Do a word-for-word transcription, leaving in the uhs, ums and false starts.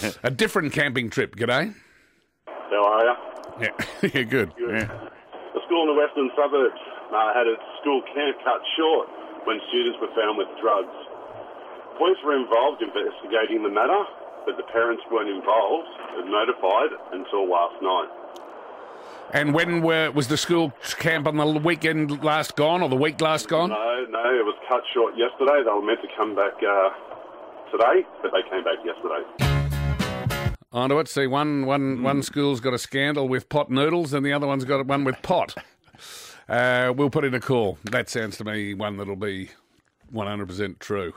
A different camping trip. G'day. How are you? Yeah, yeah, good. Good. Yeah. The school in the western suburbs uh, had its school camp cut short when students were found with drugs. Police were involved investigating the matter, but the parents weren't involved and notified until last night. And when were, was the school camp on the weekend last gone, or the week last gone? No, no, it was cut short yesterday. They were meant to come back uh, today, but they came back yesterday. Onto it. See, one, one, one school's got a scandal with pot noodles and the other one's got one with pot. Uh, we'll put in a call. That sounds to me one that'll be one hundred percent true.